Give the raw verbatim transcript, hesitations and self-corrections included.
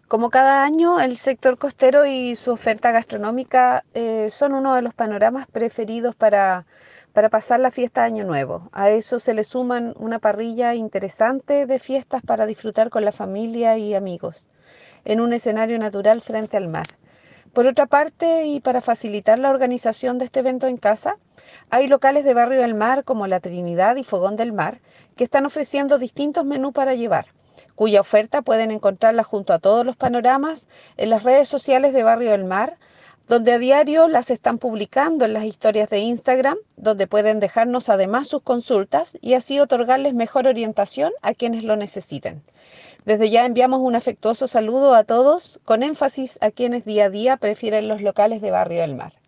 Como cada año, el sector costero y su oferta gastronómica eh, son uno de los panoramas preferidos para, para pasar la fiesta de Año Nuevo. A eso se le suman una parrilla interesante de fiestas para disfrutar con la familia y amigos, en un escenario natural frente al mar. Por otra parte, y para facilitar la organización de este evento en casa, hay locales de Barrio del Mar como La Trinidad y Fogón del Mar que están ofreciendo distintos menús para llevar, cuya oferta pueden encontrarla junto a todos los panoramas en las redes sociales de Barrio del Mar, donde a diario las están publicando en las historias de Instagram, donde pueden dejarnos además sus consultas y así otorgarles mejor orientación a quienes lo necesiten. Desde ya enviamos un afectuoso saludo a todos, con énfasis a quienes día a día prefieren los locales de Barrio del Mar.